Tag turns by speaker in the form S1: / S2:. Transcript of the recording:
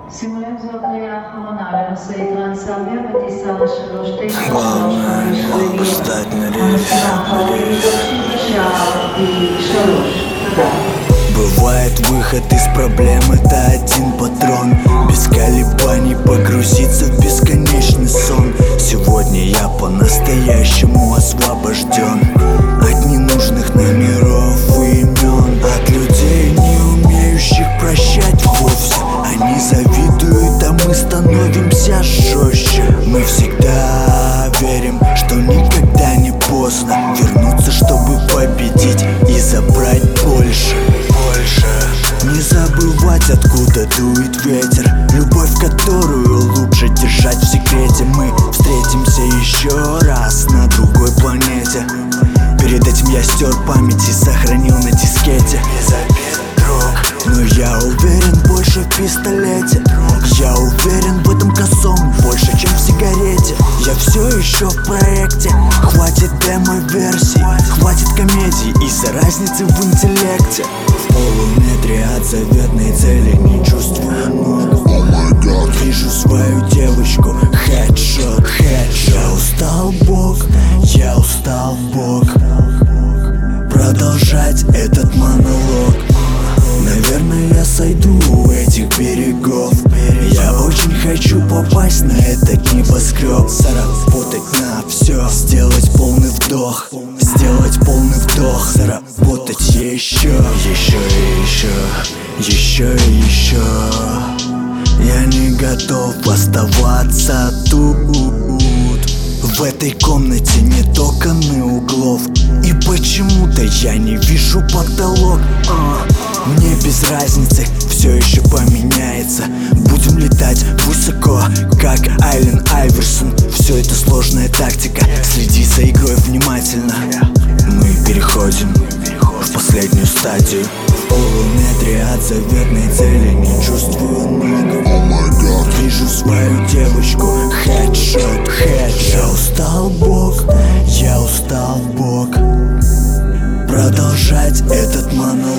S1: שימו לב, זו הקריאה האחרונה לנוסעי טרנסאביה בטיסה 3935 המסירה האחרונית בשעה 3. תודה.
S2: Бывает выход из проблем, это один патрон. Без колебаний погрузиться в бесконечный сон. Сегодня я по-настоящему освобожден от ненужных номеров и имен, от людей, не умеющих прощать вовсе. Они завидуют, а мы становимся жестче. Мы всегда верим, что никогда не поздно вернуться, чтобы победить и забрать больше. Не забывать, откуда дует ветер, любовь, которую лучше держать в секрете. Мы встретимся еще раз на другой планете. Перед этим я стер память и сохранил на дискете. Без обид, друг, но я уверен больше в пистолете. Я уверен в этом косом больше, чем в сигарете. Я все еще в проекте, хватит демо-версий, хватит комедий из-за разницы в интеллекте. В полуметре от заветной цели не чувствую ног. Вижу свою девочку, хедшот. Я устал, Бог, я устал, Бог, продолжать этот монолог. Наверное, я сойду у этих берегов. Я очень хочу попасть на этот небоскреб. Заработать на все, сделать полный вдох. Сделать полный вдох, заработать еще. Еще и еще, еще и еще. Я не готов оставаться тут. В этой комнате нет окон и углов, и почему-то я не вижу потолок. Мне без разницы, все еще поменяется. Будем летать высоко, как Айлен Айверсон. Все это сложная тактика, следи за игрой внимательно. Мы переходим в последнюю стадию. В полуметре от заветной цели не чувствую ног. Вижу свою девочку, хедшот. Я устал, Бог, я устал, Бог, продолжать этот монолог.